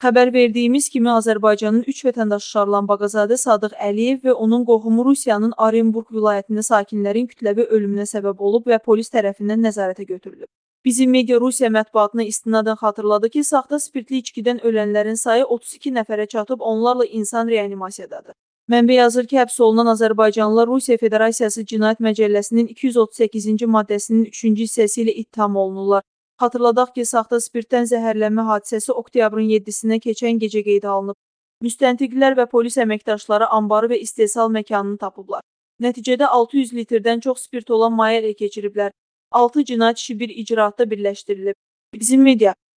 Xəbər verdiyimiz kimi Azərbaycanın 3 vətəndaşı Şarlan Bağazadə Sadıq Əliyev və onun qohumu Rusiyanın Orenburq vilayətində sakinlərin kütləvi ölümünə səbəb olub və polis tərəfindən nəzarətə götürülüb. Bizim media Rusiya mətbuatına istinadən xatırladı ki, saxta spirtli içkidən ölənlərin sayı 32 nəfərə çatıb, onlarla insan reanimasiyadadır. Mənbə yazır ki, həbs olunan azərbaycanlılar Rusiya Federasiyası Cinayət Məcəlləsinin 238-ci maddəsinin 3-cü hissəsi ilə ittiham olunurlar. Xatırladaq ki, saxta spirtdən zəhərlənmə hadisəsi oktyabrın 7-sinə keçən gecə qeydə alınıb. Müstəntiqlər və polis əməkdaşları anbarı və istehsal məkanını tapıblar. Nəticədə 600 litrdən çox spirt olan maye ələ keçiriblər. 6 cinayət işi bir icraatda birləşdirilib. Bizim media